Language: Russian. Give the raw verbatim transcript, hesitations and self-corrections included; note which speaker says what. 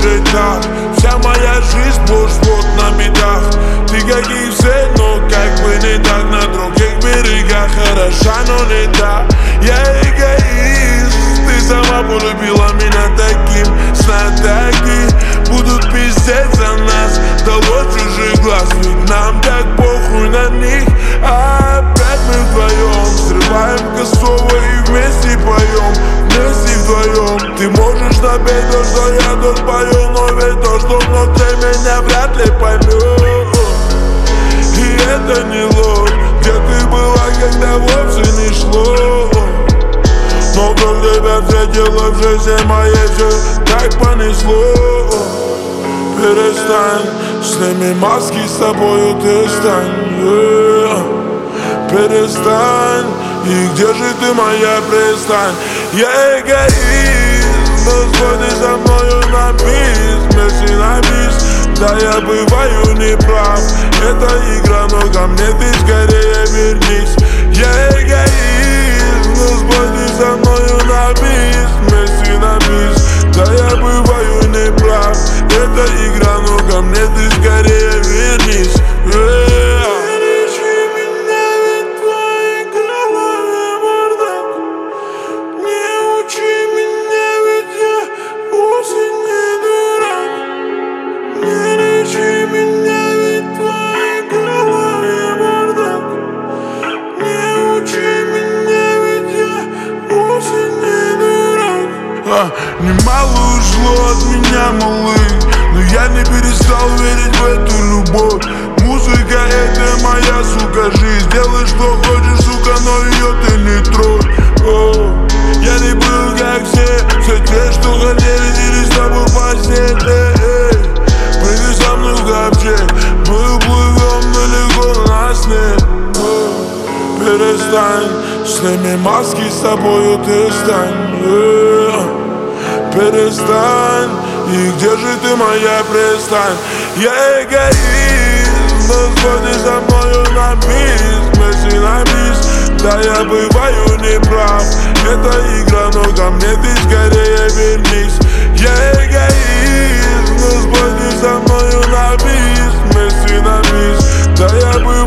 Speaker 1: жить так. Вся моя жизнь сплошь вот на бедах. Ты как и все, но как бы не так. На других берегах хороша, но не так. Я эгоист, ты сама полюбила меня таким. Знатоки будут пиздеть за нас, долой чужих глаз. Ведь нам так похуй на них. А опять мы вдвоем срываем косово и вместе поем. Вместе вдвоем. Ты можешь напеть то, что я тут пою, но ведь то, что внутри меня, вряд ли поймет. И это не ложь. Где ты была, когда вовсе не шло? Но вдруг тебя встретила в жизни моей, все так понесло. Перестань, сними маски, с тобою ты стань, yeah. Перестань, и где же ты, моя пристань? Я эгоист, но сходи со мною на бис, вместе на бис. Да, я бываю неправ, это игра, но ко мне ты скорее вернись. Я эгоист, но сходи со мною на бис, вместе на бис. Да, я бываю неправ, это игра, но ко мне ты скорее вернись, yeah. Немало ушло от меня, малыш, но я не перестал верить в эту любовь. Музыка — это моя, сука, жизнь. Делай, что хочешь, сука, но ее ты не трогай. О, я не был как все, все те, что хотели, делись с тобой в постель. Эй, эй, прыгай со мной в ковчег, мы уплывем далеко, нас нет. О, перестань, сними маски, с тобою ты стань, yeah. Перестань, и где же ты, моя пристань? Я эгоист, но сходи со мною на бис, вместе на бис. Да, я бываю неправ, это игра, но ко мне ты скорее вернись. Я эгоист, но сходи со мною на бис, вместе на бис. Да, я бываю